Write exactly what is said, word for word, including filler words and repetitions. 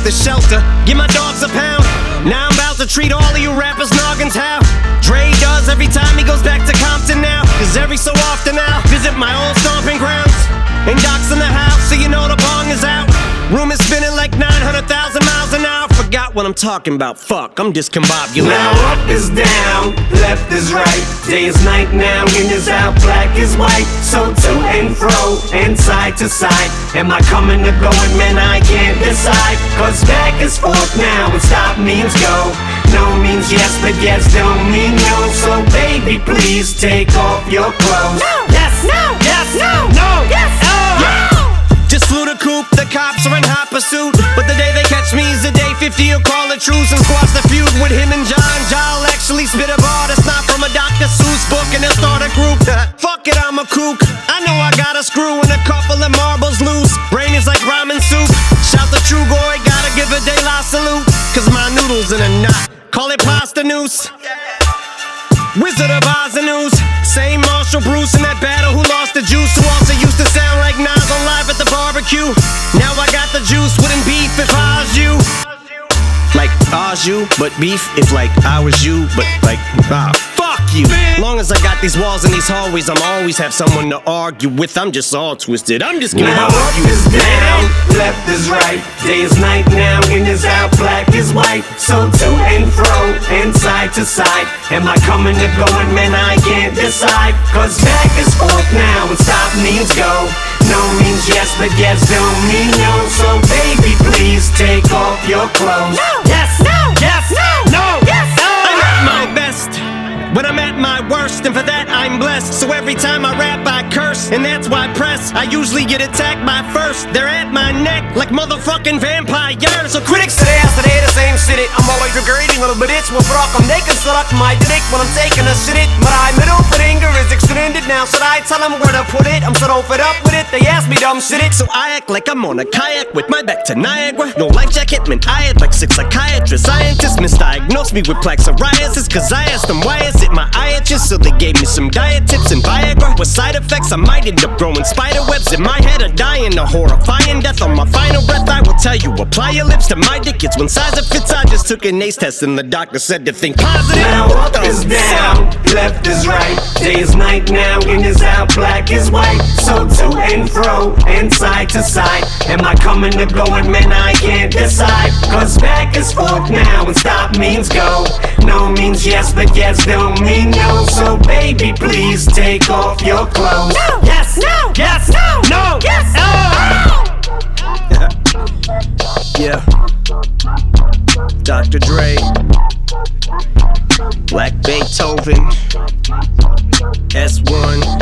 the shelter. Give my dogs a pound. Now I'm about to treat all of you rappers noggins how Dre does every time he goes back to Compton now. Cause every so often I'll visit my old stomping grounds. And Doc's in the house, so you know the bong is out. Room is spinning like nine hundred thousand miles an hour. Forgot what I'm talking about, fuck, I'm discombobulated. Now up is down, left is right. Day is night now, in is out, black is white. So to and fro, and side to side. Am I coming or going, man, I can't decide. Cause back is forth now, and stop means go. No means yes, but yes don't mean no. So baby, please take off your clothes. No, yes, no, yes, no, no, yes, oh, yeah. Just flew the coop, the cops are in hot pursuit. But the day they catch me is the day fifty will call a truce and squash the feud with him and John. Ja'll actually spit a bar that's not from a Doctor Seuss book, and they'll start a group. Fuck it, I'm a kook. I know I got a screw and a couple of marbles loose. Brain is like ramen soup. Shout the true goy, gotta give a De La salute. Cause my noodles in a knot, call it pasta noose. Wizard of Oz and news. Same Marshall Bruce in that battle who lost the juice, who also used to sound like Nas on Live at the Barbecue. Now I got the juice, wouldn't beef if I was you. Like I was you, but beef if like I was you, but like ah, fuck you. Long as I got these walls and these hallways, I'm always have someone to argue with. I'm just all twisted, I'm just gonna now argue. Up is down, left is right. Day is night now, in is out, black is white. So to and fro, and side to side. Am I coming or going, man, I can't decide. Cause back is forth now, and stop means go. No means yes, but yes don't mean no. So baby, please take off your clothes. No, yes, no, yes, no, no, yes, no. I'm at my best when I'm at my worst, and for that I'm blessed. So every time I rap I curse, and that's why press I usually get attacked by first. They're at my neck like motherfucking vampires. So critics today ask today the same shit it. I'm always regretting little bit it's what rock I'm naked suck my dick when I'm taking a shit it. My middle finger is extended now. Should I tell them where to put it? I'm so fed up with it. They ask me dumb shit it. So I act like I'm on a kayak with my back to Niagara. No life jacket meant I had like six psychiatrists. Scientists misdiagnosed me with plaque psoriasis. Cause I asked them why is it my eye itches. So they gave me some diet tips and Viagra. With side effects I might end up growing spider webs in my head or dying a horrifying death. On my final breath I will tell you, apply your lips to my dick. It's one size it fits. I just took an ace test and the doctor said to think positive. Now up is down, left is right. Day is night now, in is out, black is white. So to and fro, and side to side. Am I coming or going, man, I can't decide. Cause back is forth now, and stop means go. No means yes, but yes don't mean no. So baby, please take off your clothes. No, yes, no, yes, no, no, yes, oh. Yeah. Doctor Dre, Black Beethoven, S one.